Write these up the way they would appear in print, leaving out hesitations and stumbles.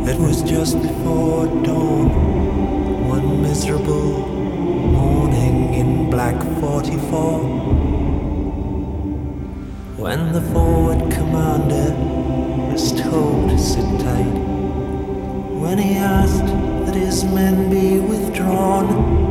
It was just before dawn, one miserable morning in Black 44, when the forward commander was told to sit tight, when he asked that his men be withdrawn,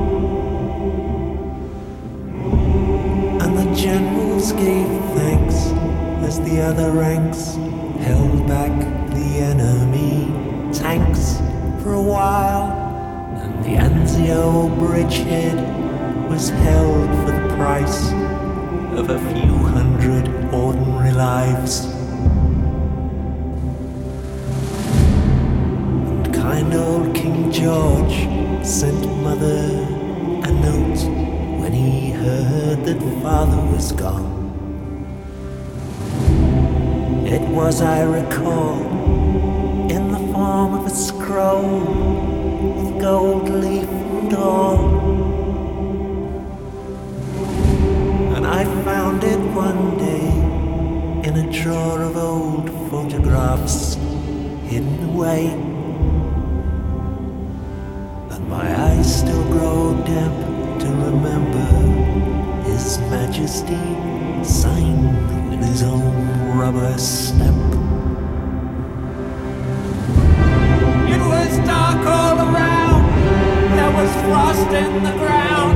and the generals gave thanks as the other ranks held back the enemy tanks for a while, and the Anzio bridgehead was held for the price of a few hundred ordinary lives. And kind old King George sent Mother a note when he heard that Father was gone. It was, I recall, in the form of a scroll with gold leaf and all. And I found it one day in a drawer of old photographs hidden away. And my eyes still grow damp to remember His Majesty signed with his own rubber stamp. It was dark all around, there was frost in the ground.